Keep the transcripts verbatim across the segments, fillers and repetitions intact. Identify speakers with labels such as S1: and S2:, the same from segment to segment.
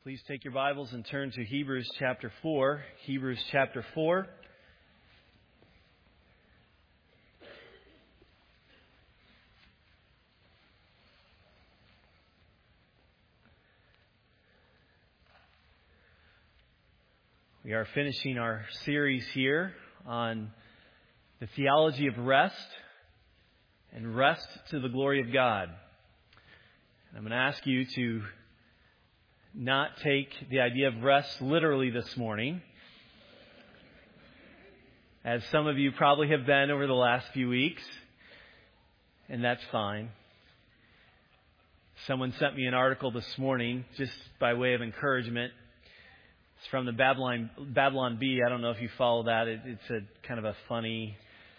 S1: Please take your Bibles and turn to Hebrews chapter four. Hebrews chapter four. We are finishing our series here on the theology of rest and rest to the glory of God. And I'm going to ask you to not take the idea of rest literally this morning, as some of you probably have been over the last few weeks, and that's fine. Someone sent me an article this morning just by way of encouragement. It's from the Babylon Babylon Bee. I don't know if you follow that. It, it's a kind of a funny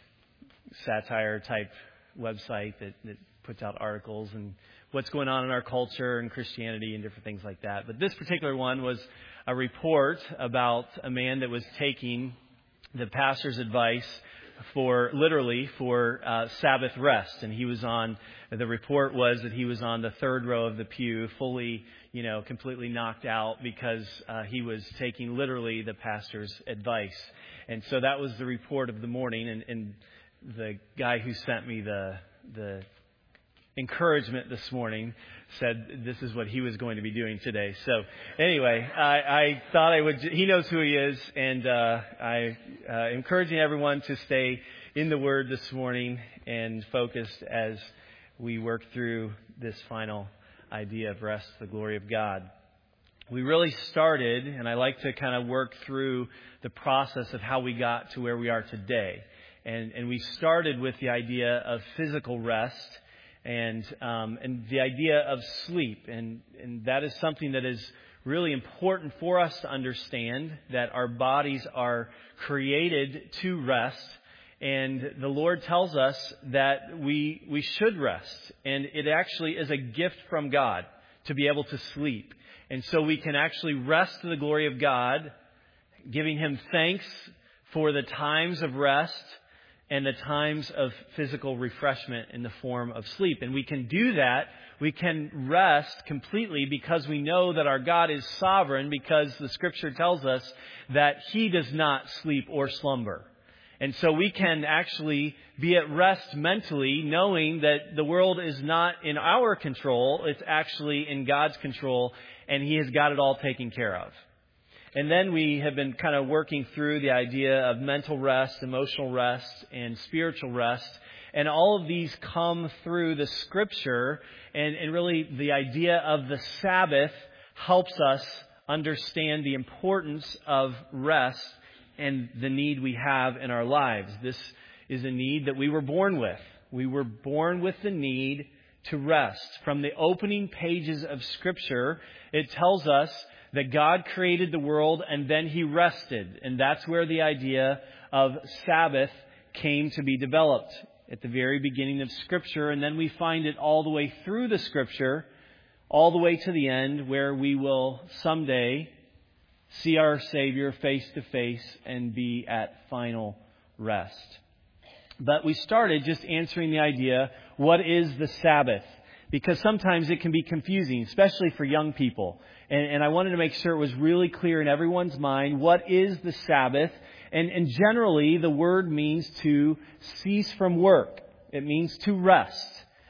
S1: satire type website that, that puts out articles and what's going on in our culture and Christianity and different things like that. But this particular one was a report about a man that was taking the pastor's advice for, literally, for uh, Sabbath rest. And he was on, the report was that he was on the third row of the pew, fully, you know, completely knocked out because uh, he was taking literally the pastor's advice. And so that was the report of the morning. And, and the guy who sent me the the encouragement this morning said this is what he was going to be doing today. So anyway, I, I thought I would, he knows who he is, and uh, I uh, encouraging everyone to stay in the Word this morning and focused as we work through this final idea of rest, the glory of God. We really started, and I like to kind of work through the process of how we got to where we are today. And, and we started with the idea of physical rest, And um, and the idea of sleep. And, and that is something that is really important for us to understand, that our bodies are created to rest. And the Lord tells us that we we should rest. And it actually is a gift from God to be able to sleep. And so we can actually rest to the glory of God, giving Him thanks for the times of rest and the times of physical refreshment in the form of sleep. And we can do that. We can rest completely because we know that our God is sovereign, because the Scripture tells us that He does not sleep or slumber. And so we can actually be at rest mentally, knowing that the world is not in our control. It's actually in God's control, and He has got it all taken care of. And then we have been kind of working through the idea of mental rest, emotional rest, and spiritual rest. And all of these come through the Scripture. And, and really the idea of the Sabbath helps us understand the importance of rest and the need we have in our lives. This is a need that we were born with. We were born with the need to rest. From the opening pages of Scripture, it tells us that God created the world and then He rested. And that's where the idea of Sabbath came to be developed, at the very beginning of Scripture. And then we find it all the way through the Scripture, all the way to the end, where we will someday see our Savior face to face and be at final rest. But we started just answering the idea, what is the Sabbath? Because sometimes it can be confusing, especially for young people. And, and I wanted to make sure it was really clear in everyone's mind, what is the Sabbath? And, and generally, the word means to cease from work. It means to rest.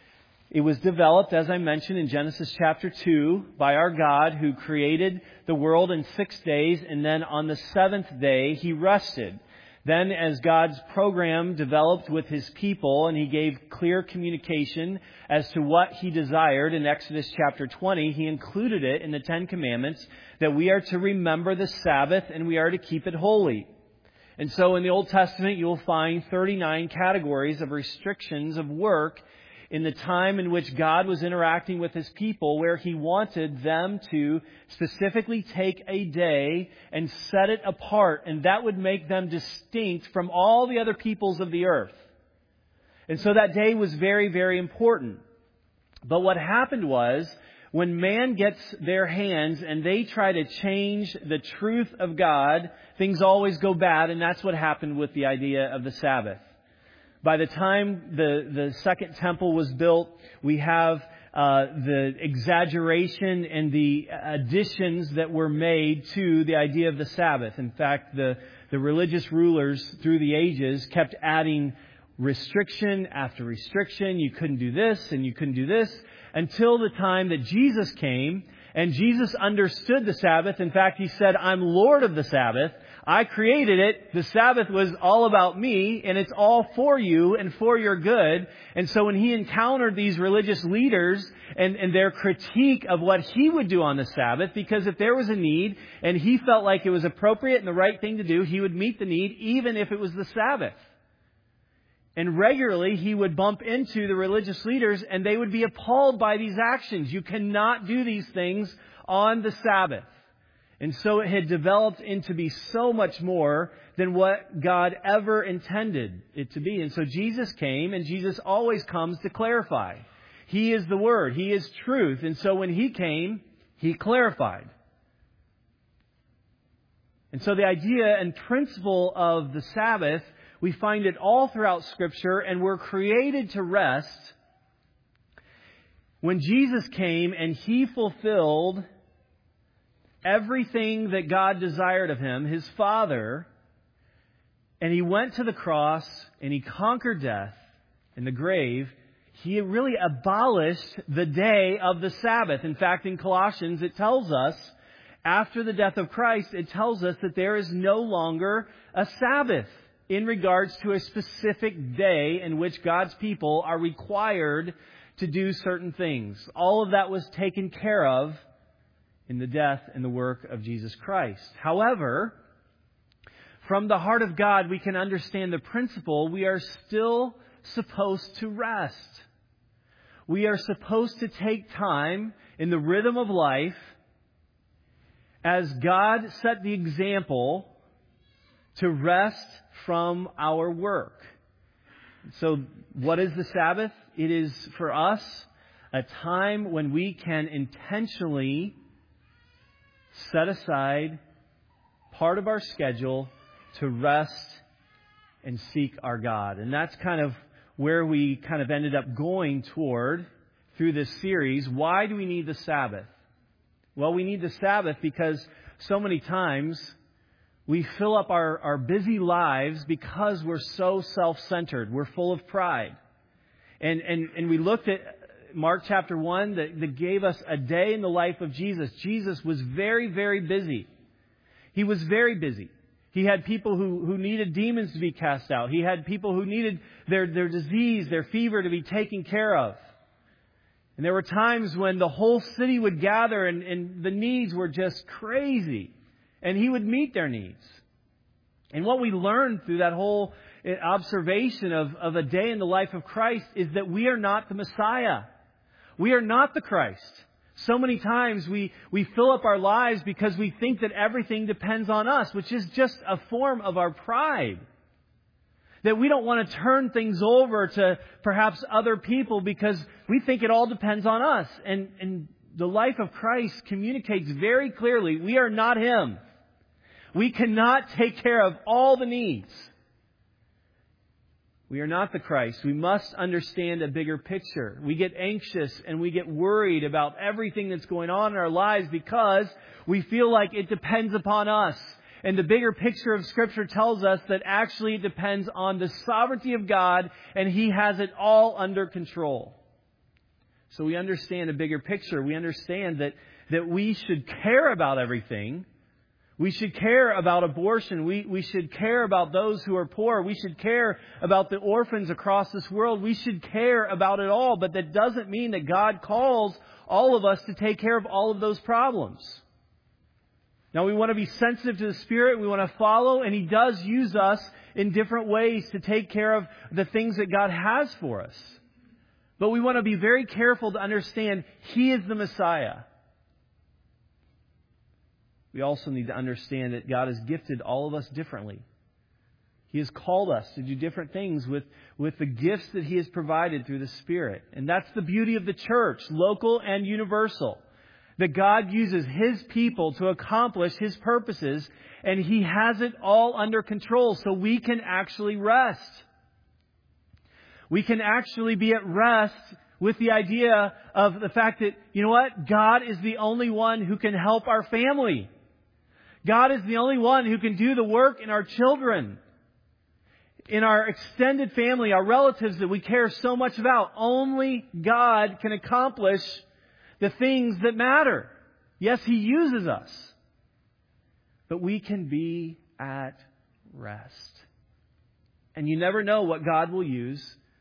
S1: It was developed, as I mentioned, in Genesis chapter two by our God, who created the world in six days. And then on the seventh day, He rested. Then as God's program developed with His people, and He gave clear communication as to what He desired in Exodus chapter twenty, He included it in the Ten Commandments that we are to remember the Sabbath and we are to keep it holy. And so in the Old Testament, you will find thirty-nine categories of restrictions of work in the time in which God was interacting with His people, where He wanted them to specifically take a day and set it apart. And that would make them distinct from all the other peoples of the earth. And so that day was very, very important. But what happened was, when man gets their hands and they try to change the truth of God, things always go bad. And that's what happened with the idea of the Sabbath. By the time the, the second temple was built, we have uh, the exaggeration and the additions that were made to the idea of the Sabbath. In fact, the, the religious rulers through the ages kept adding restriction after restriction. You couldn't do this and you couldn't do this until the time that Jesus came. And Jesus understood the Sabbath. In fact, He said, I'm Lord of the Sabbath. I created it. The Sabbath was all about me, and it's all for you and for your good. And so when He encountered these religious leaders and, and their critique of what He would do on the Sabbath, because if there was a need and He felt like it was appropriate and the right thing to do, He would meet the need even if it was the Sabbath. And regularly, He would bump into the religious leaders and they would be appalled by these actions. You cannot do these things on the Sabbath. And so it had developed into be so much more than what God ever intended it to be. And so Jesus came, and Jesus always comes to clarify. He is the Word. He is truth. And so when He came, He clarified. And so the idea and principle of the Sabbath, we find it all throughout Scripture, and we're created to rest. When Jesus came and He fulfilled everything that God desired of Him, His Father, and He went to the cross and He conquered death and the grave, He really abolished the day of the Sabbath. In fact, in Colossians, it tells us, after the death of Christ, it tells us that there is no longer a Sabbath in regards to a specific day in which God's people are required to do certain things. All of that was taken care of in the death and the work of Jesus Christ. However, from the heart of God, we can understand the principle. We are still supposed to rest. We are supposed to take time in the rhythm of life as God set the example to rest from our work. So what is the Sabbath? It is for us a time when we can intentionally set aside part of our schedule to rest and seek our God. And that's kind of where we kind of ended up going toward through this series. Why do we need the Sabbath? Well, we need the Sabbath because so many times we fill up our, our busy lives because we're so self-centered. We're full of pride. And, and, and we looked at Mark chapter one that, that gave us a day in the life of Jesus. Jesus was very, very busy. He was very busy. He had people who, who needed demons to be cast out. He had people who needed their, their disease, their fever to be taken care of. And there were times when the whole city would gather and, and the needs were just crazy. And He would meet their needs. And what we learned through that whole observation of, of a day in the life of Christ is that we are not the Messiah. We are not the Christ. So many times we, we fill up our lives because we think that everything depends on us, which is just a form of our pride. That we don't want to turn things over to perhaps other people because we think it all depends on us. And, and the life of Christ communicates very clearly, we are not Him. We cannot take care of all the needs. We are not the Christ. We must understand a bigger picture. We get anxious and we get worried about everything that's going on in our lives because we feel like it depends upon us. And the bigger picture of Scripture tells us that actually it depends on the sovereignty of God and He has it all under control. So we understand a bigger picture. We understand that, that we should care about everything. We should care about abortion. We, we should care about those who are poor. We should care about the orphans across this world. We should care about it all. But that doesn't mean that God calls all of us to take care of all of those problems. Now, we want to be sensitive to the Spirit. We want to follow. And He does use us in different ways to take care of the things that God has for us. But we want to be very careful to understand He is the Messiah. We also need to understand that God has gifted all of us differently. He has called us to do different things with, with the gifts that He has provided through the Spirit. And that's the beauty of the church, local and universal. That God uses His people to accomplish His purposes, and He has it all under control so we can actually rest. We can actually be at rest with the idea of the fact that, you know what? God is the only one who can help our family. God is the only one who can do the work in our children, in our extended family, our relatives that we care so much about. Only God can accomplish the things that matter. Yes, He uses us, but we can be at rest. And you never know what God will use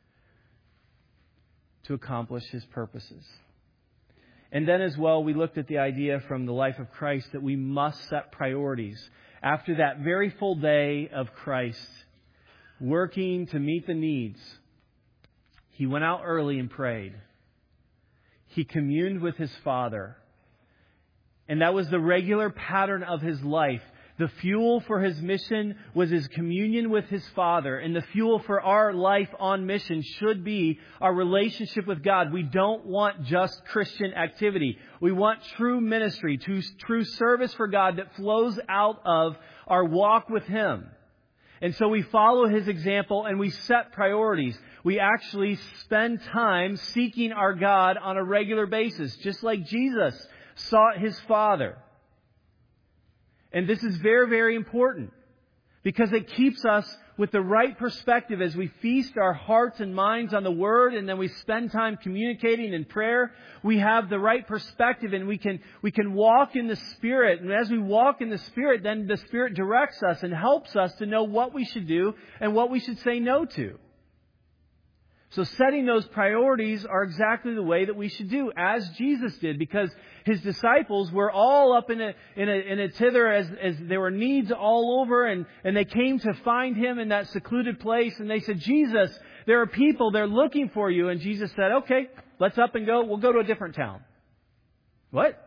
S1: to accomplish His purposes. And then as well, we looked at the idea from the life of Christ that we must set priorities. After that very full day of Christ, working to meet the needs, He went out early and prayed. He communed with His Father. And that was the regular pattern of His life. The fuel for His mission was His communion with His Father. And the fuel for our life on mission should be our relationship with God. We don't want just Christian activity. We want true ministry, true, true service for God that flows out of our walk with Him. And so we follow His example and we set priorities. We actually spend time seeking our God on a regular basis, just like Jesus sought His Father. And this is very, very important because it keeps us with the right perspective as we feast our hearts and minds on the Word and then we spend time communicating in prayer. We have the right perspective and we can, we can walk in the Spirit. And as we walk in the Spirit, then the Spirit directs us and helps us to know what we should do and what we should say no to. So setting those priorities are exactly the way that we should do, as Jesus did, because His disciples were all up in a in a, in a tither as, as there were needs all over, and, and they came to find Him in that secluded place, and they said, Jesus, there are people, they're looking for you. And Jesus said, okay, let's up and go. We'll go to a different town. What?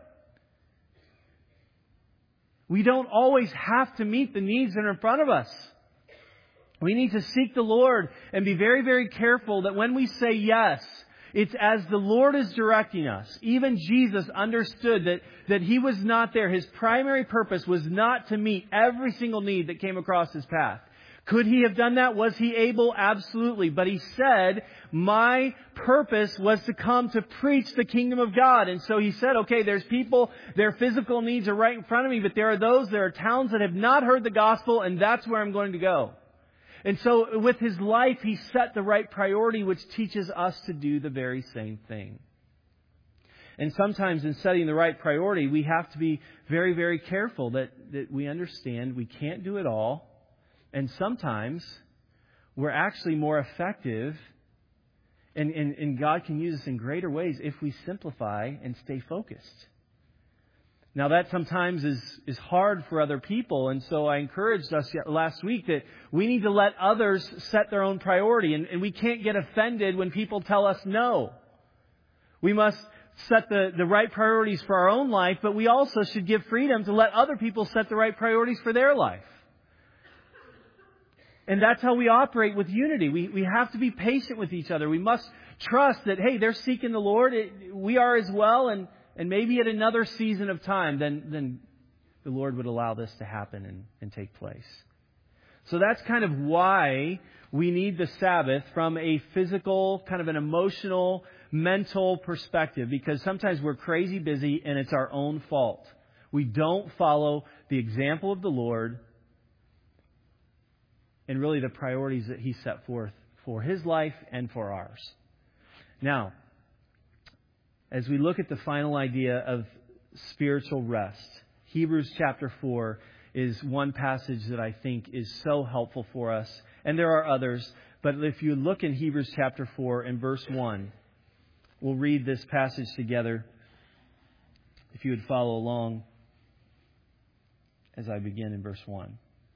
S1: We don't always have to meet the needs that are in front of us. We need to seek the Lord and be very, very careful that when we say yes, it's as the Lord is directing us. Even Jesus understood that, that He was not there. His primary purpose was not to meet every single need that came across His path. Could He have done that? Was He able? Absolutely. But He said, my purpose was to come to preach the kingdom of God. And so He said, okay, there's people, their physical needs are right in front of me, but there are those, there are towns that have not heard the gospel, and that's where I'm going to go. And so with His life, He set the right priority, which teaches us to do the very same thing. And sometimes in setting the right priority, we have to be very, very careful that, that we understand we can't do it all. And sometimes we're actually more effective, and, and, and God can use us in greater ways if we simplify and stay focused. Now that sometimes is, is hard for other people, and so I encouraged us last week that we need to let others set their own priority, and, and we can't get offended when people tell us no. We must set the, the right priorities for our own life, but we also should give freedom to let other people set the right priorities for their life. And that's how we operate with unity. We, we have to be patient with each other. We must trust that, hey, they're seeking the Lord. It, we are as well, and And maybe at another season of time, then, then the Lord would allow this to happen and, and take place. So that's kind of why we need the Sabbath from a physical, kind of an emotional, mental perspective. Because sometimes we're crazy busy and it's our own fault. We don't follow the example of the Lord and really the priorities that He set forth for His life and for ours. Now, as we look at the final idea of spiritual rest, Hebrews chapter four is one passage that I think is so helpful for us. And there are others, but if you look in Hebrews chapter four and verse one, we'll read this passage together. If you would follow along as I begin in verse one.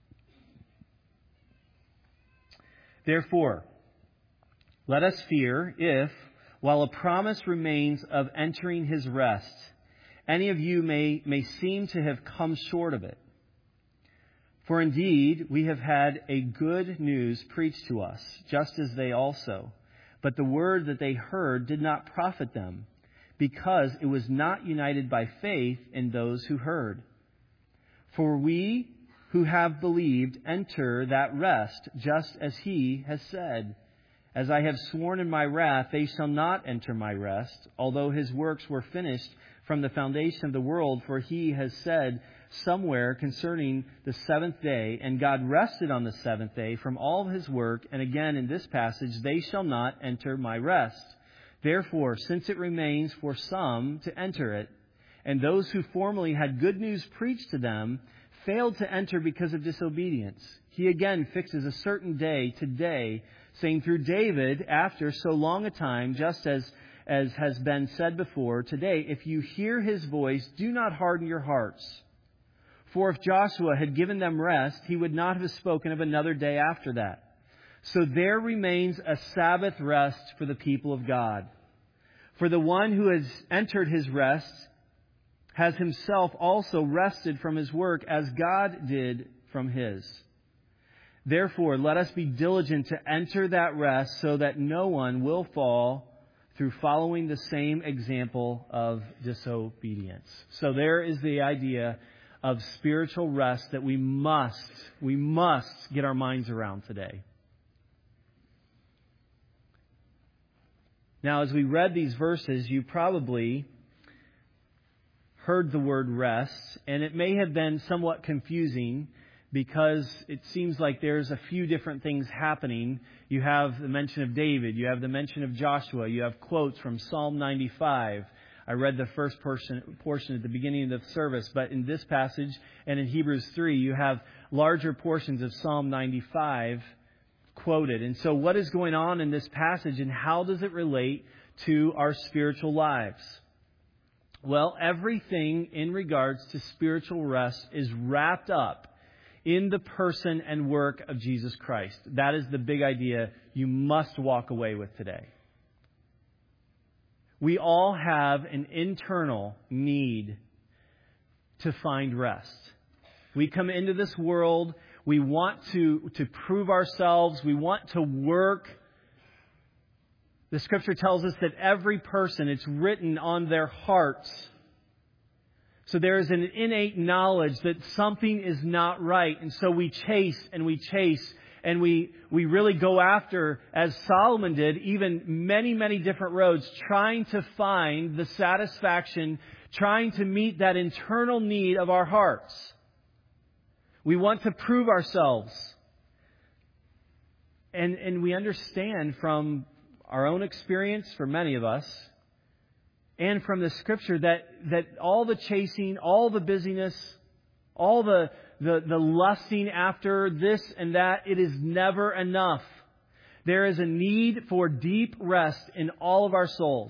S1: Therefore, let us fear if, while a promise remains of entering His rest, any of you may, may seem to have come short of it. For indeed, we have had a good news preached to us, just as they also. But the word that they heard did not profit them, because it was not united by faith in those who heard. For we who have believed enter that rest, just as He has said,
S2: As I have sworn in my wrath, they shall not enter my rest, although his works were finished from the foundation of the world. For he has said somewhere concerning the seventh day, and God rested on the seventh day from all his work. And again in this passage, they shall not enter my rest. Therefore, since it remains for some to enter it, and those who formerly had good news preached to them failed to enter because of disobedience, he again fixes a certain day, today, saying through David, after so long a time, just as, as has been said before, today, if you hear his voice, do not harden your hearts. For if Joshua had given them rest, he would not have spoken of another day after that. So there remains a Sabbath rest for the people of God. For the one who has entered his rest has himself also rested from his work as God did from his. Therefore, let us be diligent to enter that rest so that no one will fall through following the same example of disobedience. So there is the idea of spiritual rest that we must, we must get our minds around today. Now, as we read these verses, you probably heard the word rest, and it may have been somewhat confusing because it seems like there's a few different things happening. You have the mention of David. You have the mention of Joshua. You have quotes from Psalm ninety-five. I read the first portion, portion at the beginning of the service, but in this passage and in Hebrews three, you have larger portions of Psalm ninety-five quoted. And so what is going on in this passage, and how does it relate to our spiritual lives? Well, everything in regards to spiritual rest is wrapped up in the person and work of Jesus Christ. That is the big idea you must walk away with today. We all have an internal need to find rest. We come into this world, we want to, to prove ourselves, we want to work. The Scripture tells us that every person, it's written on their hearts. So there is an innate knowledge that something is not right. And so we chase and we chase and we, we really go after, as Solomon did, even many, many different roads, trying to find the satisfaction, trying to meet that internal need of our hearts. We want to prove ourselves. And, and we understand from our own experience, for many of us, and from the Scripture, that, that all the chasing, all the busyness, all the, the, the lusting after this and that, it is never enough. There is a need for deep rest in all of our souls.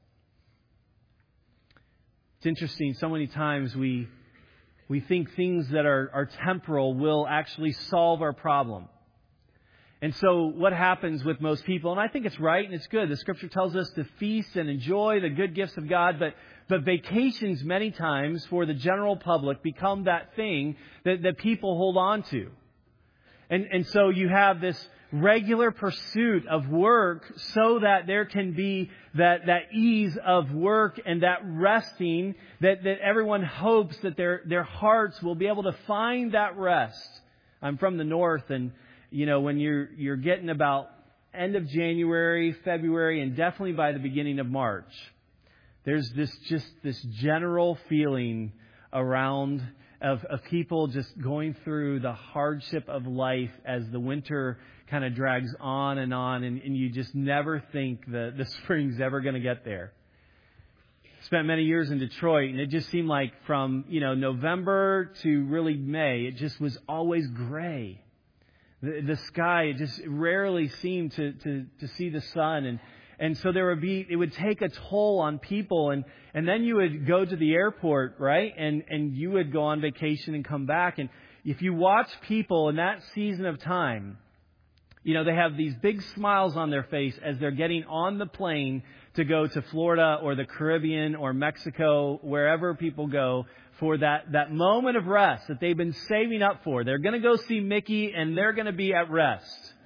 S2: It's interesting, so many times we we think things that are, are temporal will actually solve our problem. And so what happens with most people, and I think it's right and it's good, the Scripture tells us to feast and enjoy the good gifts of God, but but vacations many times for the general public become that thing that, that people hold on to. And and so you have this regular pursuit of work so that there can be that, that ease of work and that resting, that, that everyone hopes that their, their hearts will be able to find that rest. I'm from the north, and you know, when you're you're getting about end of January, February, and definitely by the beginning of March, there's this just this general feeling around of, of people just going through the hardship of life as the winter kind of drags on and on, and, and you just never think that the spring's ever going to get there. Spent many years in Detroit, and it just seemed like from, you know, November to really May, it just was always gray. The, the sky, it just rarely seemed to, to, to see the sun. And, and so there would be, it would take a toll on people. And, and then you would go to the airport, right? And, and you would go on vacation and come back. And if you watch people in that season of time, you know, they have these big smiles on their face as they're getting on the plane to go to Florida or the Caribbean or Mexico, wherever people go, for that, that moment of rest that they've been saving up for. They're going to go see Mickey and they're going to be at rest.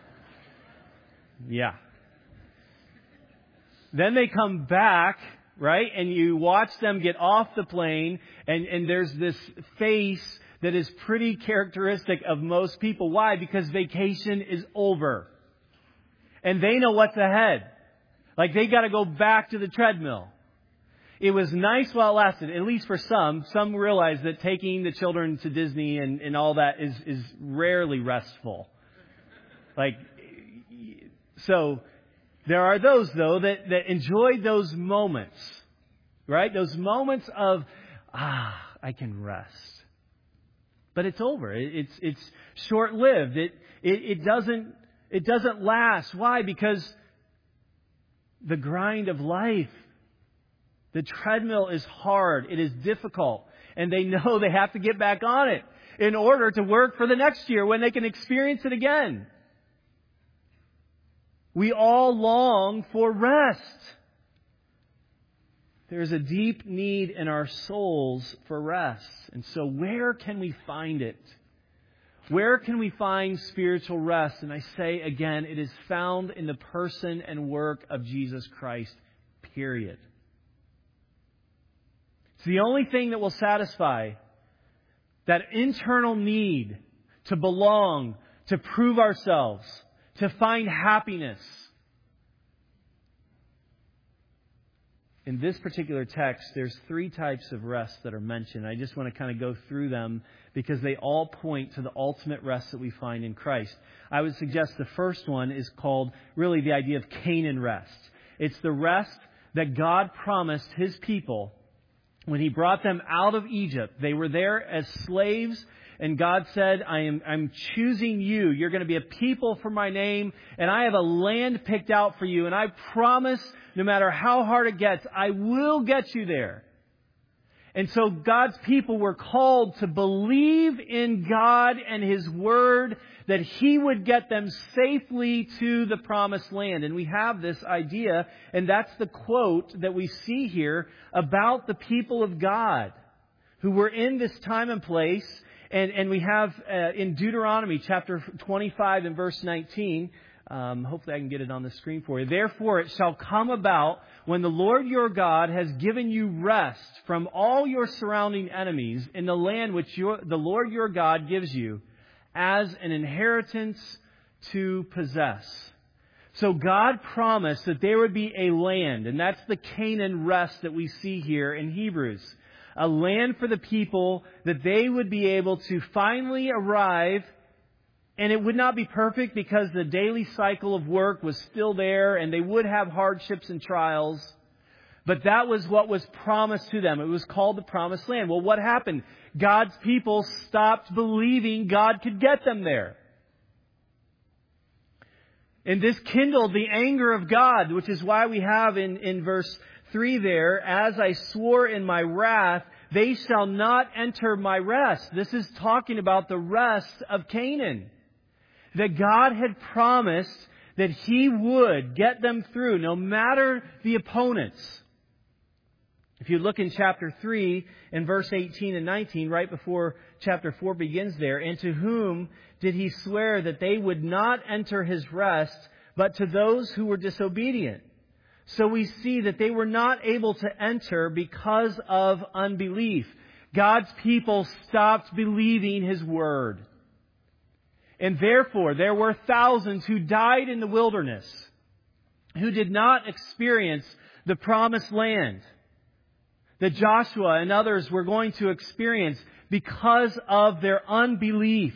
S2: Yeah. Then they come back, right? And you watch them get off the plane, and, and there's this face that is pretty characteristic of most people. Why? Because vacation is over. And they know what's ahead. Like they got to go back to the treadmill. It was nice while it lasted, at least for some. Some realize that taking the children to Disney and, and all that is, is rarely restful. Like, so there are those, though, that, that enjoy those moments, right? Those moments of, ah, I can rest. But it's over. It, it's it's short-lived. It, it it doesn't it doesn't last. Why? Because the grind of life, the treadmill is hard. It is difficult. And they know they have to get back on it in order to work for the next year when they can experience it again. We all long for rest. There's a deep need in our souls for rest. And so where can we find it? Where can we find spiritual rest? And I say again, it is found in the person and work of Jesus Christ, period. It's the only thing that will satisfy that internal need to belong, to prove ourselves, to find happiness. In this particular text, there's three types of rest that are mentioned. I just want to kind of go through them because they all point to the ultimate rest that we find in Christ. I would suggest the first one is called really the idea of Canaan rest. It's the rest that God promised His people when He brought them out of Egypt. They were there as slaves, and God said, I am I'm choosing you. You're going to be a people for my name, and I have a land picked out for you, and I promise no matter how hard it gets, I will get you there. And so God's people were called to believe in God and His Word that He would get them safely to the promised land. And we have this idea, and that's the quote that we see here about the people of God who were in this time and place. And, and we have uh, in Deuteronomy chapter twenty-five and verse nineteen, Um, hopefully I can get it on the screen for you. Therefore it shall come about when the Lord your God has given you rest from all your surrounding enemies in the land which your, the Lord your God gives you as an inheritance to possess. So God promised that there would be a land, and that's the Canaan rest that we see here in Hebrews. A land for the people that they would be able to finally arrive. And it would not be perfect because the daily cycle of work was still there and they would have hardships and trials. But that was what was promised to them. It was called the Promised Land. Well, what happened? God's people stopped believing God could get them there. And this kindled the anger of God, which is why we have in, in verse three there, as I swore in my wrath, they shall not enter my rest. This is talking about the rest of Canaan. That God had promised that He would get them through no matter the opponents. If you look in chapter three and verse eighteen and nineteen, right before chapter four begins there, and to whom did He swear that they would not enter His rest, but to those who were disobedient? So we see that they were not able to enter because of unbelief. God's people stopped believing His word. And therefore, there were thousands who died in the wilderness who did not experience the promised land that Joshua and others were going to experience because of their unbelief.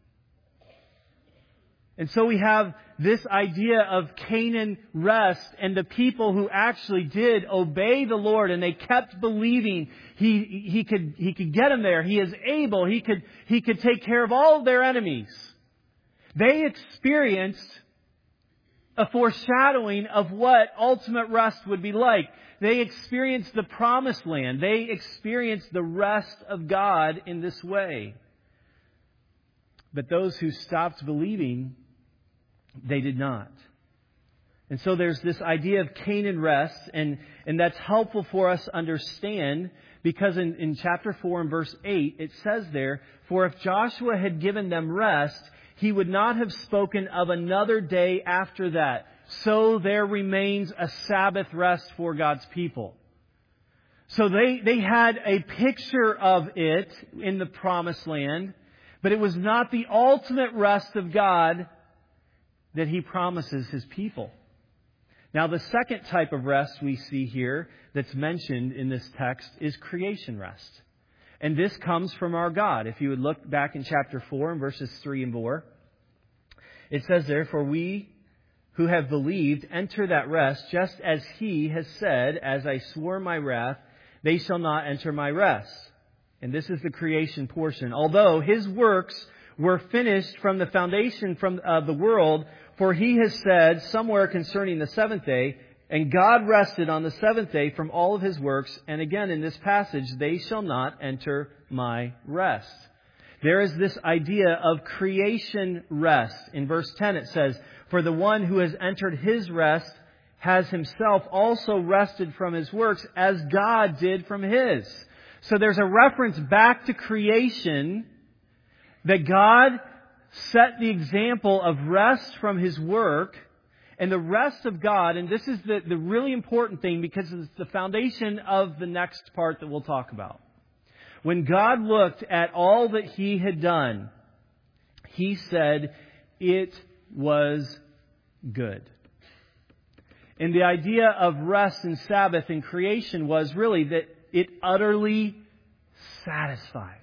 S2: And so we have this idea of Canaan rest and the people who actually did obey the Lord and they kept believing He, he could, He could get them there. He is able. He could, He could take care of all of their enemies. They experienced a foreshadowing of what ultimate rest would be like. They experienced the promised land. They experienced the rest of God in this way. But those who stopped believing, they did not. And so there's this idea of Canaan rest, and, and that's helpful for us to understand because in, in chapter four and verse eight, it says there, for if Joshua had given them rest, He would not have spoken of another day after that. So there remains a Sabbath rest for God's people. So they, they had a picture of it in the promised land, but it was not the ultimate rest of God that He promises His people. Now, the second type of rest we see here that's mentioned in this text is creation rest. And this comes from our God. If you would look back in chapter four and verses three and four, it says there, "For we who have believed enter that rest, just as He has said, as I swore my wrath, they shall not enter my rest." And this is the creation portion. "Although His works were finished from the foundation from uh, the world, for He has said somewhere concerning the seventh day, and God rested on the seventh day from all of His works. And again in this passage, they shall not enter my rest." There is this idea of creation rest. In verse ten it says, "For the one who has entered His rest has himself also rested from his works as God did from His." So there's a reference back to creation, that God set the example of rest from His work, and the rest of God, and this is the, the really important thing because it's the foundation of the next part that we'll talk about. When God looked at all that He had done, He said, it was good. And the idea of rest and Sabbath and creation was really that it utterly satisfies.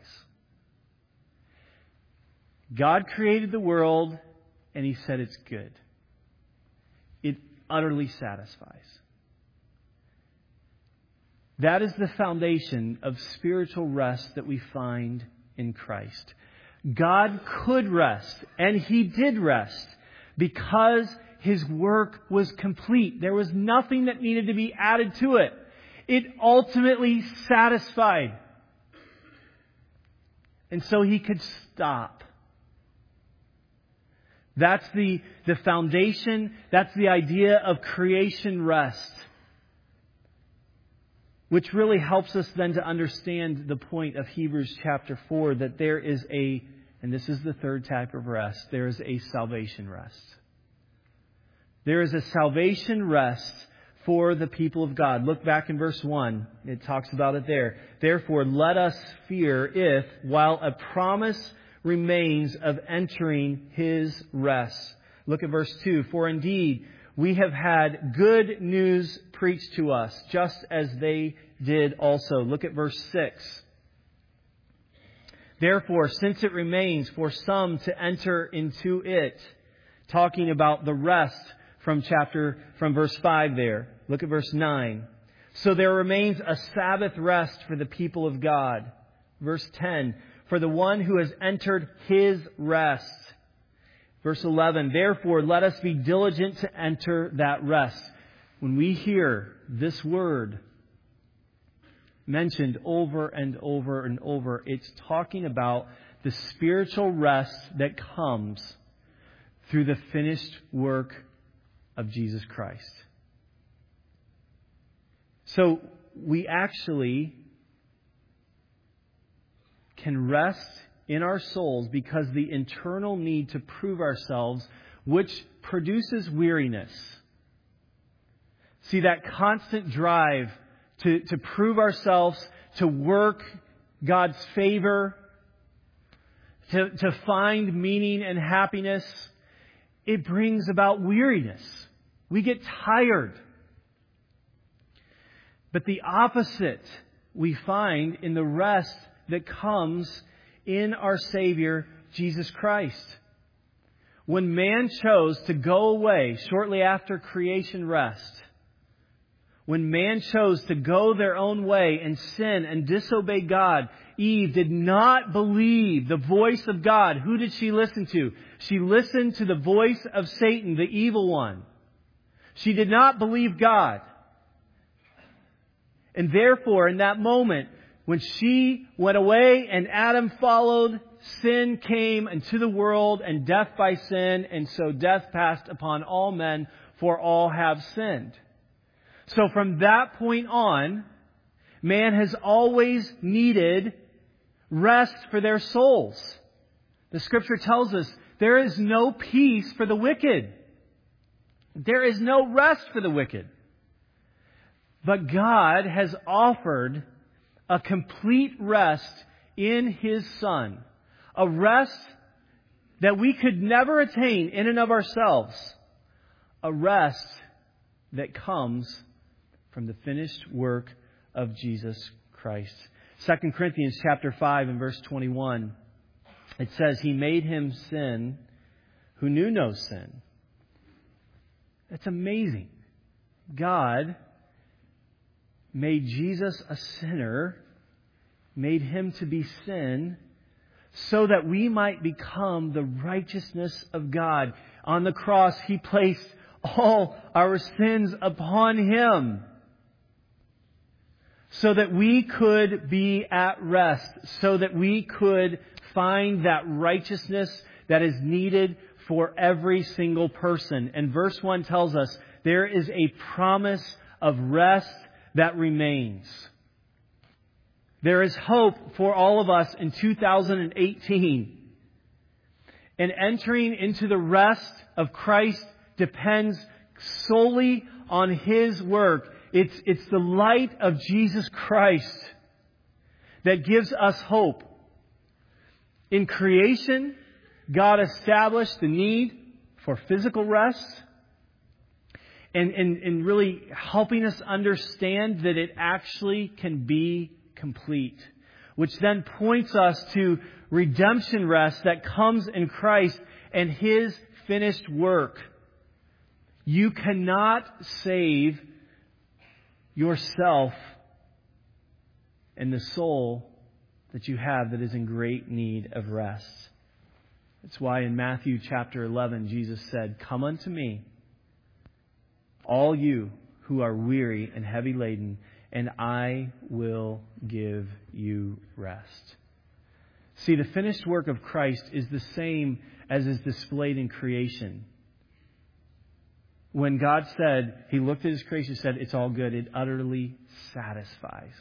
S2: God created the world, and He said it's good. It utterly satisfies. That is the foundation of spiritual rest that we find in Christ. God could rest, and He did rest, because His work was complete. There was nothing that needed to be added to it. It ultimately satisfied. And so He could stop. That's the, the foundation. That's the idea of creation rest. Which really helps us then to understand the point of Hebrews chapter four, that there is a, and this is the third type of rest, there is a salvation rest. There is a salvation rest for the people of God. Look back in verse one. It talks about it there. "Therefore, let us fear if, while a promise remains of entering His rest." Look at verse two. "For indeed, we have had good news preached to us, just as they did also." Look at verse six. "Therefore, since it remains for some to enter into it," talking about the rest from chapter, from verse five there. Look at verse nine. "So there remains a Sabbath rest for the people of God." Verse ten. "For the one who has entered His rest." Verse eleven. "Therefore, let us be diligent to enter that rest." When we hear this word mentioned over and over and over, it's talking about the spiritual rest that comes through the finished work of Jesus Christ. So we actually can rest in our souls because the internal need to prove ourselves, which produces weariness. See, that constant drive to, to prove ourselves, to work God's favor, to, to find meaning and happiness, it brings about weariness. We get tired. But the opposite we find in the rest that comes in our Savior, Jesus Christ. When man chose to go away shortly after creation rest, when man chose to go their own way and sin and disobey God, Eve did not believe the voice of God. Who did she listen to? She listened to the voice of Satan, the evil one. She did not believe God. And therefore, in that moment, when she went away and Adam followed, sin came into the world and death by sin, and so death passed upon all men, for all have sinned. So from that point on, man has always needed rest for their souls. The Scripture tells us there is no peace for the wicked. There is no rest for the wicked. But God has offered a complete rest in His Son. A rest that we could never attain in and of ourselves. A rest that comes from the finished work of Jesus Christ. Second Corinthians chapter five and verse twenty-one. It says, He made Him sin who knew no sin. That's amazing. God made Jesus a sinner, made Him to be sin, so that we might become the righteousness of God. On the cross, He placed all our sins upon Him, so that we could be at rest, so that we could find that righteousness that is needed for every single person. And verse one tells us there is a promise of rest that remains. There is hope for all of us in two thousand eighteen. And entering into the rest of Christ depends solely on His work. It's, it's the light of Jesus Christ that gives us hope. In creation, God established the need for physical rest and, and, and really helping us understand that it actually can be complete, which then points us to redemption rest that comes in Christ and His finished work. You cannot save yourself and the soul that you have that is in great need of rest. That's why in Matthew chapter eleven, Jesus said, Come unto me, all you who are weary and heavy laden, and I will give you rest. See, the finished work of Christ is the same as is displayed in creation. When God said, He looked at His creation and said, it's all good, it utterly satisfies.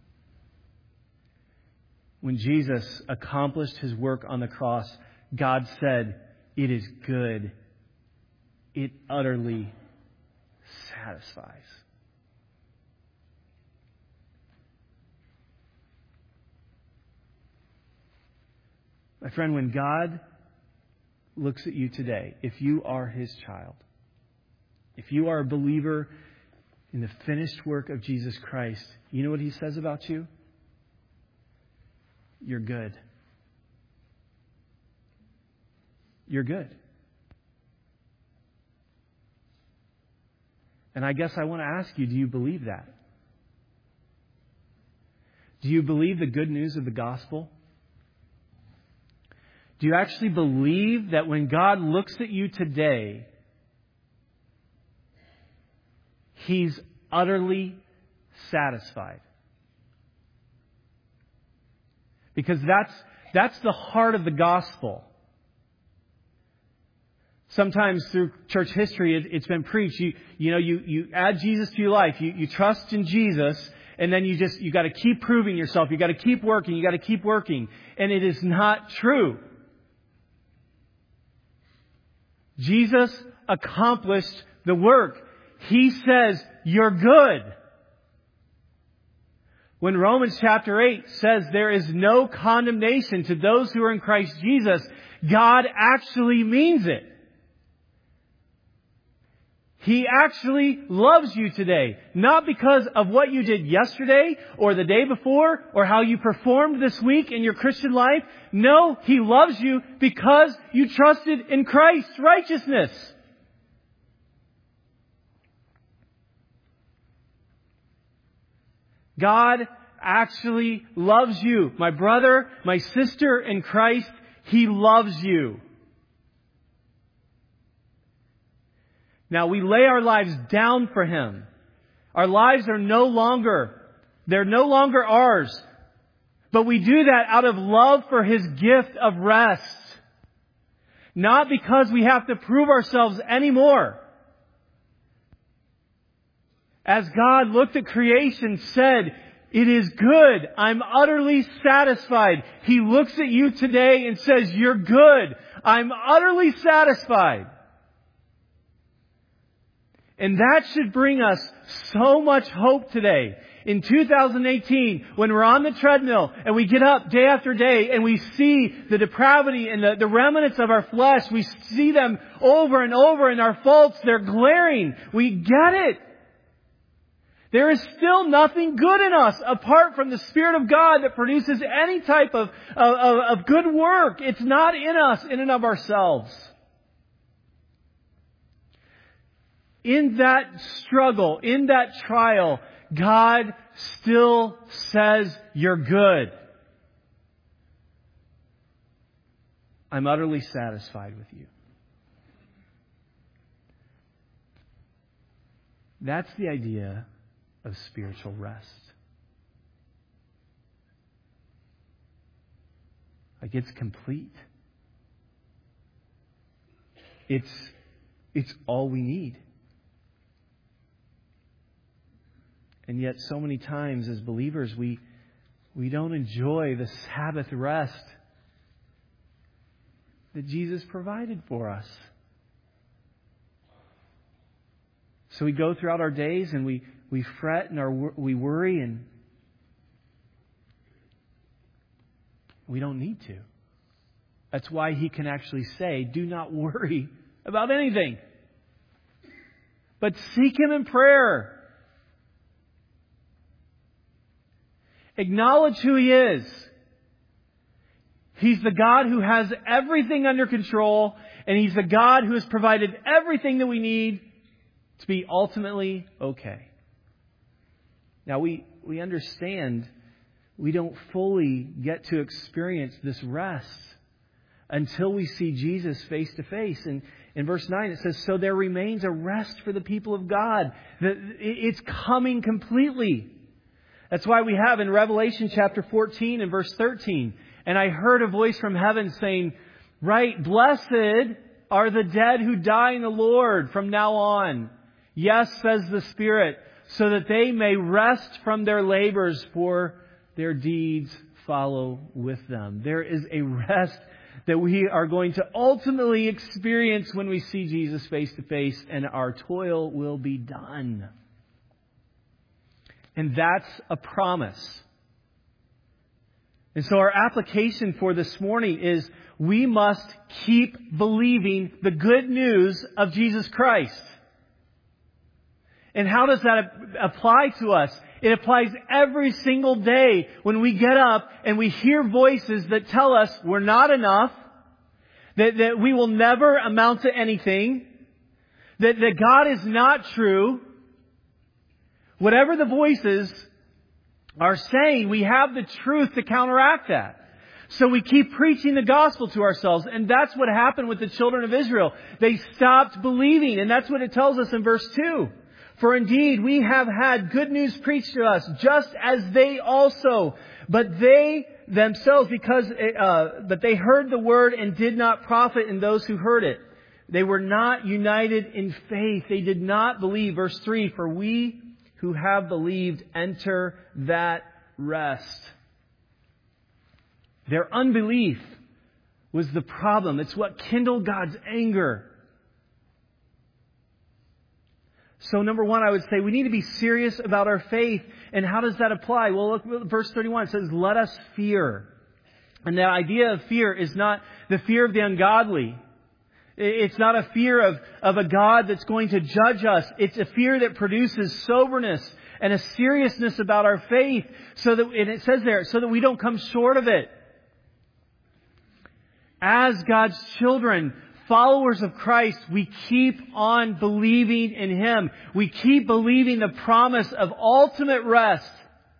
S2: When Jesus accomplished His work on the cross, God said, it is good. It utterly satisfies. My friend, when God looks at you today, if you are His child, if you are a believer in the finished work of Jesus Christ, you know what He says about you? You're good. You're good. And I guess I want to ask you, do you believe that? Do you believe the good news of the gospel? Do you actually believe that when God looks at you today, He's utterly satisfied? Because that's that's the heart of the gospel. Sometimes through church history, it, it's been preached. You you know you, you add Jesus to your life. You you trust in Jesus, and then you just you got to keep proving yourself. You got to keep working. You got to keep working, and it is not true. Jesus accomplished the work. He says, you're good. When Romans chapter eight says there is no condemnation to those who are in Christ Jesus, God actually means it. He actually loves you today. Not because of what you did yesterday or the day before or how you performed this week in your Christian life. No, He loves you because you trusted in Christ's righteousness. God actually loves you. My brother, my sister in Christ, He loves you. Now we lay our lives down for Him. Our lives are no longer, they're no longer ours. But we do that out of love for His gift of rest. Not because we have to prove ourselves anymore. As God looked at creation, said, it is good. I'm utterly satisfied. He looks at you today and says, you're good. I'm utterly satisfied. And that should bring us so much hope today. In two thousand eighteen, when we're on the treadmill and we get up day after day and we see the depravity and the, the remnants of our flesh, we see them over and over and our faults, they're glaring. We get it. There is still nothing good in us apart from the Spirit of God that produces any type of, of, of good work. It's not in us in and of ourselves. In that struggle, in that trial, God still says, you're good. I'm utterly satisfied with you. That's the idea of spiritual rest. Like it's complete. It's, it's all we need. And yet so many times as believers, we, we don't enjoy the Sabbath rest that Jesus provided for us. So we go throughout our days and we, we fret and our, we worry, and we don't need to. That's why He can actually say, do not worry about anything, but seek Him in prayer. Acknowledge who He is. He's the God who has everything under control, and He's the God who has provided everything that we need to be ultimately okay. Now, we, we understand we don't fully get to experience this rest until we see Jesus face to face. And in verse nine it says, so there remains a rest for the people of God. It's coming completely. That's why we have in Revelation chapter fourteen and verse thirteen, and I heard a voice from heaven saying, right, blessed are the dead who die in the Lord from now on. Yes, says the Spirit, so that they may rest from their labors, for their deeds follow with them. There is a rest that we are going to ultimately experience when we see Jesus face to face, and our toil will be done. And that's a promise. And so our application for this morning is we must keep believing the good news of Jesus Christ. And how does that apply to us? It applies every single day when we get up and we hear voices that tell us we're not enough, that, that we will never amount to anything, that, that God is not true. Whatever the voices are saying, we have the truth to counteract that. So we keep preaching the gospel to ourselves. And that's what happened with the children of Israel. They stopped believing. And that's what it tells us in verse two. For indeed, we have had good news preached to us, just as they also. But they themselves, because uh, but they heard the word and did not profit in those who heard it. They were not united in faith. They did not believe. Verse three, for we who have believed enter that rest. Their unbelief was the problem. It's what kindled God's anger. So number one, I would say we need to be serious about our faith. And how does that apply? Well, look, verse thirty-one, it says, let us fear. And the idea of fear is not the fear of the ungodly. It's not a fear of, of a God that's going to judge us. It's a fear that produces soberness and a seriousness about our faith. So that, and it says there, so that we don't come short of it. As God's children, followers of Christ, we keep on believing in Him. We keep believing the promise of ultimate rest.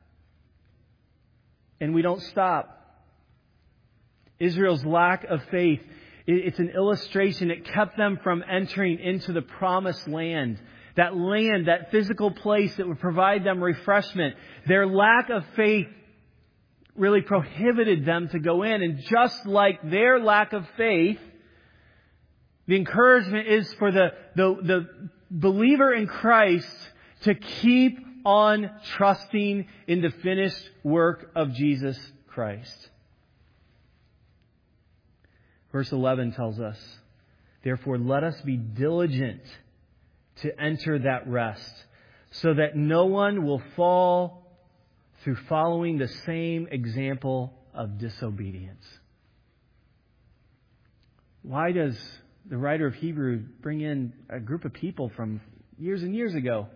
S2: And we don't stop. Israel's lack of faith, it's an illustration. It kept them from entering into the promised land. That land, that physical place that would provide them refreshment. Their lack of faith really prohibited them to go in. And just like their lack of faith, the encouragement is for the, the, the believer in Christ to keep on trusting in the finished work of Jesus Christ. Verse eleven tells us, therefore let us be diligent to enter that rest, so that no one will fall through following the same example of disobedience. Why does the writer of Hebrews bring in a group of people from years and years ago?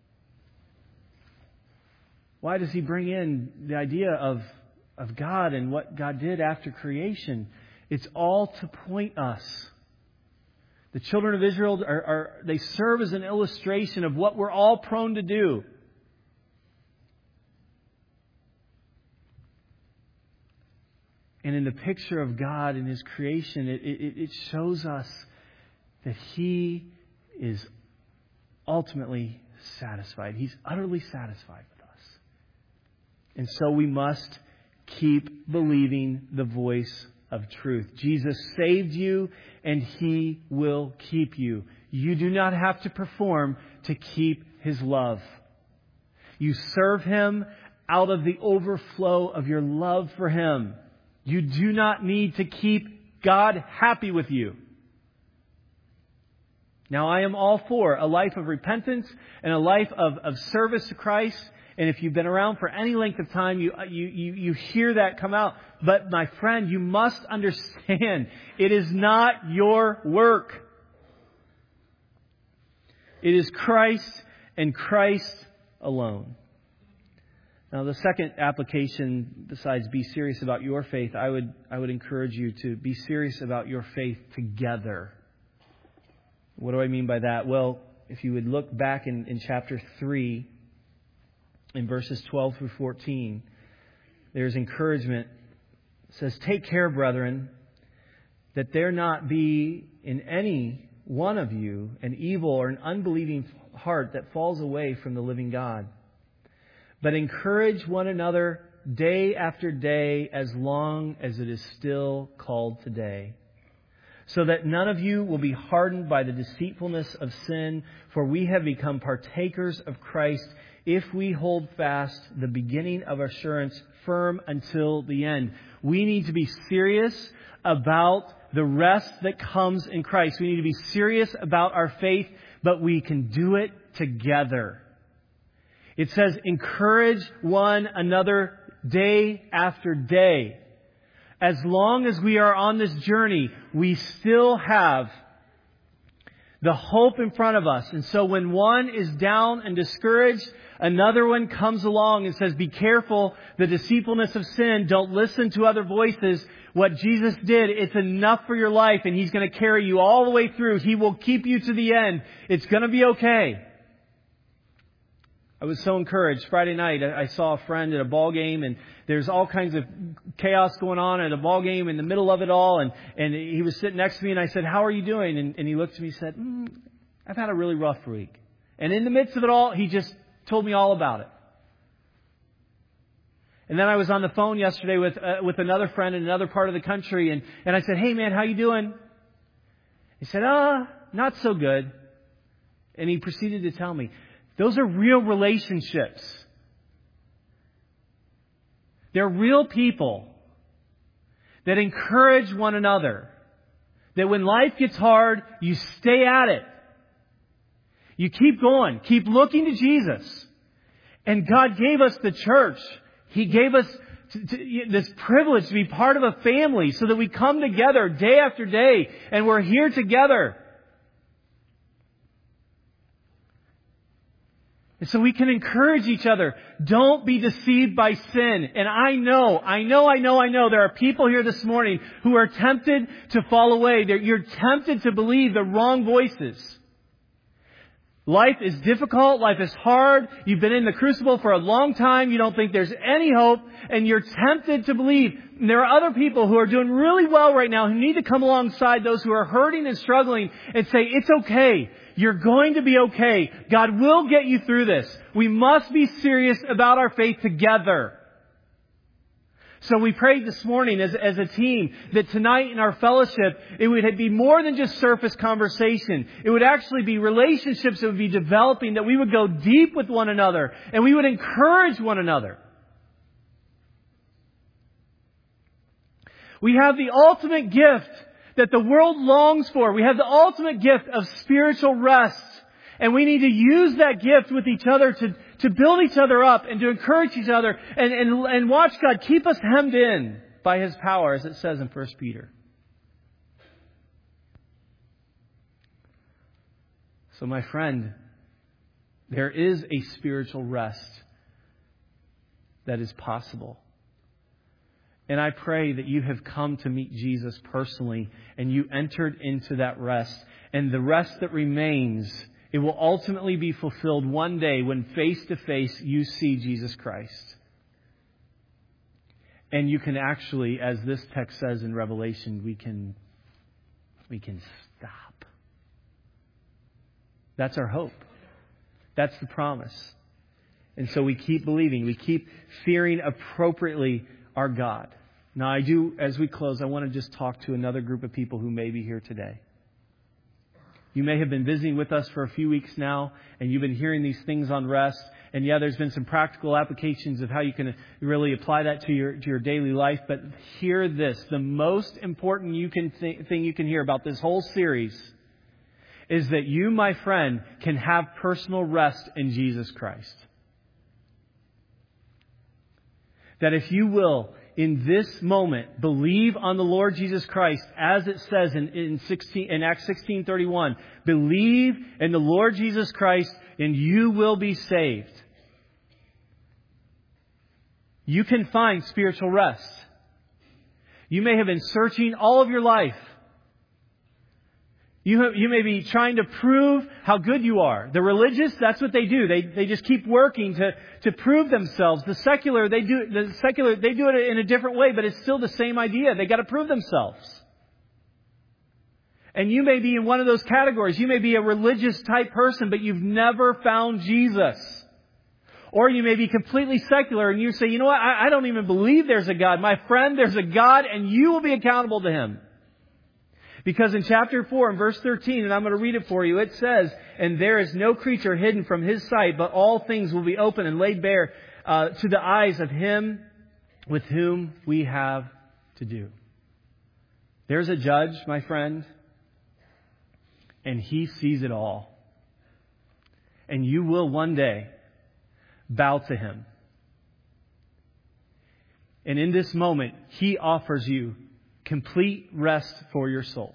S2: Why does he bring in the idea of, of God and what God did after creation? It's all to point us. The children of Israel, are, are they serve as an illustration of what we're all prone to do. And in the picture of God and His creation, it, it, it shows us that He is ultimately satisfied. He's utterly satisfied with us. And so we must keep believing the voice of truth. Jesus saved you, and He will keep you. You do not have to perform to keep His love. You serve Him out of the overflow of your love for Him. You do not need to keep God happy with you. Now, I am all for a life of repentance and a life of, of service to Christ. And if you've been around for any length of time, you, you, you, you hear that come out. But my friend, you must understand, it is not your work. It is Christ and Christ alone. Now, the second application, besides be serious about your faith, I would I would encourage you to be serious about your faith together. What do I mean by that? Well, if you would look back in, in chapter three, in verses twelve through fourteen, there's encouragement. It says, "Take care, brethren, that there not be in any one of you an evil or an unbelieving heart that falls away from the living God. But encourage one another day after day, as long as it is still called today, so that none of you will be hardened by the deceitfulness of sin, for we have become partakers of Christ if we hold fast the beginning of assurance firm until the end." We need to be serious about the rest that comes in Christ. We need to be serious about our faith, but we can do it together. It says, encourage one another day after day. As long as we are on this journey, we still have the hope in front of us. And so when one is down and discouraged, another one comes along and says, be careful, the deceitfulness of sin. Don't listen to other voices. What Jesus did, it's enough for your life, and He's going to carry you all the way through. He will keep you to the end. It's going to be okay. I was so encouraged. Friday night, I saw a friend at a ball game, and there's all kinds of chaos going on at a ball game in the middle of it all. And, and he was sitting next to me, and I said, "How are you doing?" And, and he looked at me and said, mm, "I've had a really rough week." And in the midst of it all, he just told me all about it. And then I was on the phone yesterday with uh, with another friend in another part of the country, and, and I said, "Hey, man, how you doing?" He said, "Ah, not so good." And he proceeded to tell me, those are real relationships. They're real people that encourage one another. That when life gets hard, you stay at it. You keep going. Keep looking to Jesus. And God gave us the church. He gave us to, to, this privilege to be part of a family so that we come together day after day and we're here together. And so we can encourage each other. Don't be deceived by sin. And I know, I know, I know, I know there are people here this morning who are tempted to fall away. They're, you're tempted to believe the wrong voices. Life is difficult. Life is hard. You've been in the crucible for a long time. You don't think there's any hope. And you're tempted to believe. And there are other people who are doing really well right now who need to come alongside those who are hurting and struggling and say, it's okay. You're going to be okay. God will get you through this. We must be serious about our faith together. So we prayed this morning as, as a team that tonight in our fellowship, it would be more than just surface conversation. It would actually be relationships that would be developing, that we would go deep with one another and we would encourage one another. We have the ultimate gift that the world longs for. We have the ultimate gift of spiritual rest. And we need to use that gift with each other to, to build each other up and to encourage each other and, and, and watch God keep us hemmed in by His power, as it says in First Peter. So my friend, there is a spiritual rest that is possible. And I pray that you have come to meet Jesus personally and you entered into that rest. And the rest that remains, it will ultimately be fulfilled one day when face to face you see Jesus Christ. And you can actually, as this text says in Revelation, we can, we can stop. That's our hope. That's the promise. And so we keep believing. We keep fearing appropriately our God. Now I do, as we close, I want to just talk to another group of people who may be here today. You may have been visiting with us for a few weeks now, and you've been hearing these things on rest. And yeah, there's been some practical applications of how you can really apply that to your to your daily life. But hear this. The most important you can th- thing you can hear about this whole series is that you, my friend, can have personal rest in Jesus Christ. That if you will, in this moment, believe on the Lord Jesus Christ, as it says in, in, sixteen, in Acts sixteen thirty-one, believe in the Lord Jesus Christ and you will be saved. You can find spiritual rest. You may have been searching all of your life. You, have, you may be trying to prove how good you are. The religious, that's what they do. They they just keep working to, to prove themselves. The secular, they do the secular they do it in a different way, but it's still the same idea. They got to prove themselves. And you may be in one of those categories. You may be a religious type person, but you've never found Jesus. Or you may be completely secular and you say, you know what, I, I don't even believe there's a God. My friend, there's a God and you will be accountable to Him. Because in chapter four and verse thirteen, and I'm going to read it for you, it says, and there is no creature hidden from His sight, but all things will be open and laid bare uh, to the eyes of Him with whom we have to do. There's a judge, my friend, and He sees it all. And you will one day bow to Him. And in this moment, He offers you complete rest for your souls.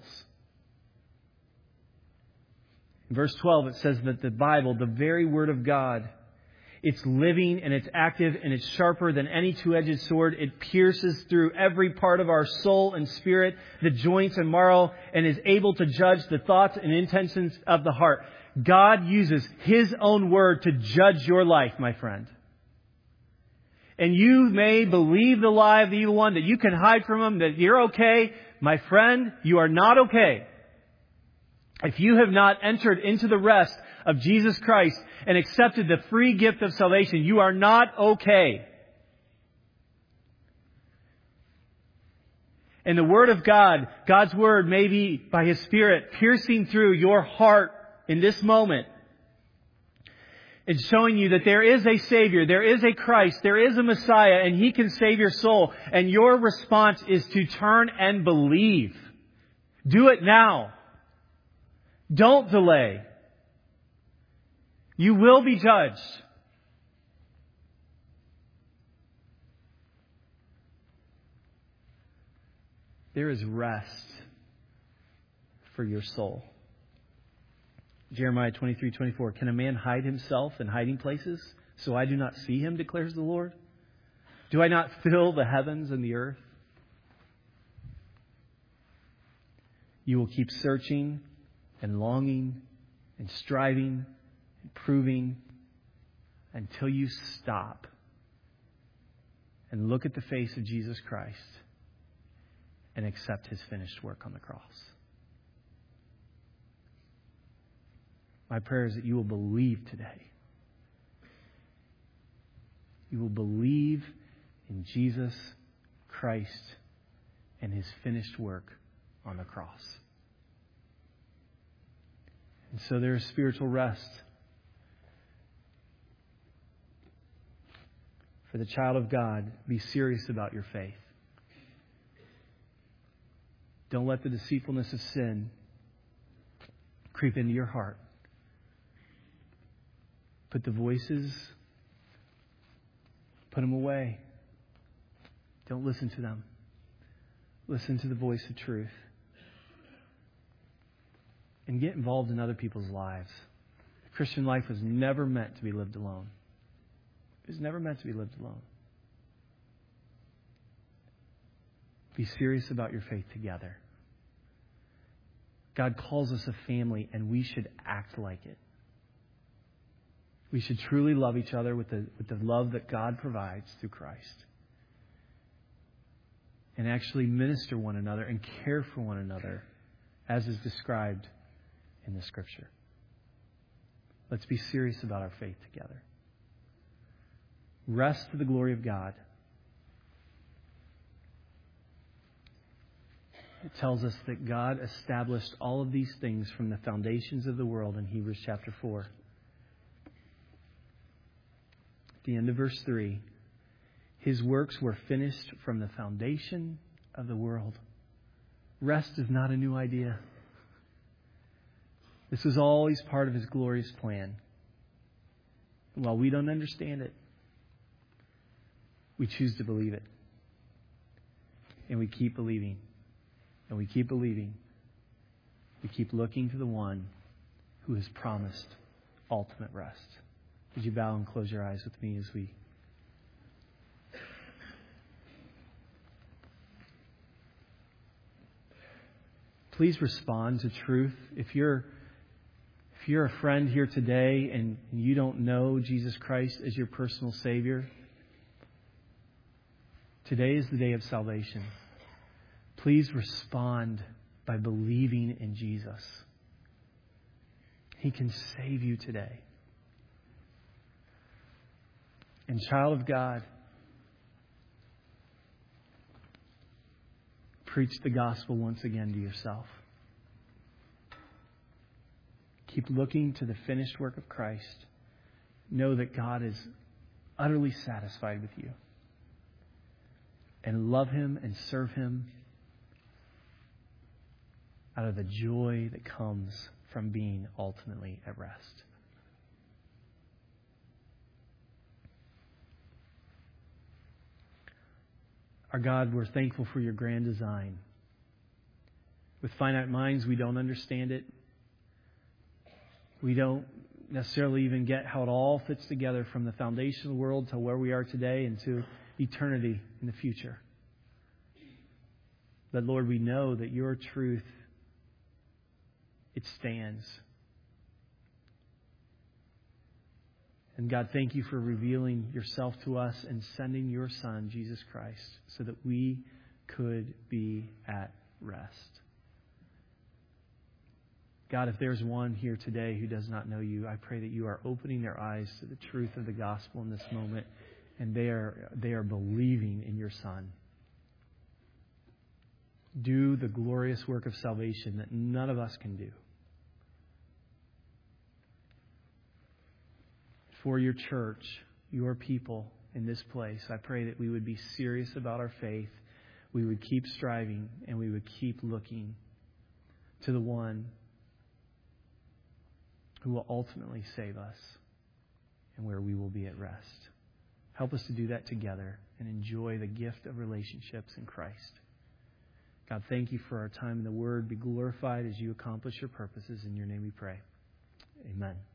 S2: In verse twelve, it says that the Bible, the very Word of God, it's living and it's active and it's sharper than any two-edged sword. It pierces through every part of our soul and spirit, the joints and marrow, and is able to judge the thoughts and intentions of the heart. God uses His own Word to judge your life, my friend. And you may believe the lie of the evil one, that you can hide from him, that you're okay. My friend, you are not okay. If you have not entered into the rest of Jesus Christ and accepted the free gift of salvation, you are not okay. And the Word of God, God's Word may be by His Spirit piercing through your heart in this moment. It's showing you that there is a Savior, there is a Christ, there is a Messiah, and He can save your soul. And your response is to turn and believe. Do it now. Don't delay. You will be judged. There is rest for your soul. Jeremiah twenty-three twenty-four. Can a man hide himself in hiding places so I do not see him, declares the Lord? Do I not fill the heavens and the earth? You will keep searching and longing and striving and proving until you stop and look at the face of Jesus Christ and accept His finished work on the cross. My prayer is that you will believe today. You will believe in Jesus Christ and His finished work on the cross. And so there is spiritual rest for the child of God. Be serious about your faith. Don't let the deceitfulness of sin creep into your heart. Put the voices Put them away. Don't listen to them. Listen to the voice of truth. And get involved in other people's lives. The Christian life was never meant to be lived alone. It was never meant to be lived alone. Be serious about your faith together. God calls us a family, and we should act like it. We should truly love each other with the, with the love that God provides through Christ. And actually minister one another and care for one another as is described in the Scripture. Let's be serious about our faith together. Rest to the glory of God. It tells us that God established all of these things from the foundations of the world in Hebrews chapter four. At the end of verse three, His works were finished from the foundation of the world. Rest is not a new idea. This was always part of His glorious plan. And while we don't understand it, we choose to believe it. And we keep believing. And we keep believing. We keep looking to the one who has promised ultimate rest. Would you bow and close your eyes with me as we... Please respond to truth. If you're if you're a friend here today and you don't know Jesus Christ as your personal Savior, today is the day of salvation. Please respond by believing in Jesus. He can save you today. And child of God, preach the gospel once again to yourself. Keep looking to the finished work of Christ. Know that God is utterly satisfied with you. And love Him and serve Him out of the joy that comes from being ultimately at rest. Our God, we're thankful for your grand design. With finite minds, we don't understand it. We don't necessarily even get how it all fits together from the foundation of the world to where we are today and to eternity in the future. But Lord, we know that your truth, it stands. And God, thank you for revealing yourself to us and sending your Son, Jesus Christ, so that we could be at rest. God, if there's one here today who does not know you, I pray that you are opening their eyes to the truth of the gospel in this moment, and they are, they are believing in your Son. Do the glorious work of salvation that none of us can do. For your church, your people in this place, I pray that we would be serious about our faith. We would keep striving and we would keep looking to the one who will ultimately save us and where we will be at rest. Help us to do that together and enjoy the gift of relationships in Christ. God, thank you for our time in the Word. Be glorified as you accomplish your purposes. In your name we pray. Amen.